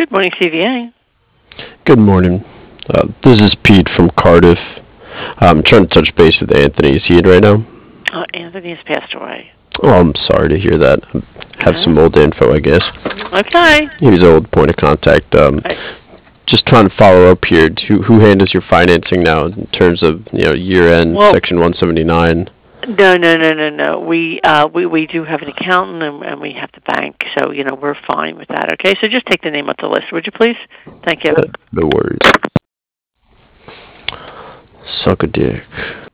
Good morning, CVA. Good morning. This is Pete from Cardiff. I'm trying to touch base with Anthony. Is he in right now? Anthony has passed away. Oh, I'm sorry to hear that. I have Okay. some old info, I guess. Okay. He was an old point of contact. I, Just trying to follow up here. Who handles your financing now in terms of year end, well, Section 179? no. We do have an accountant and we have the bank, so we're fine with that. Okay, so just take the name off the list, would you please? Thank you. No worries. Suck a dick.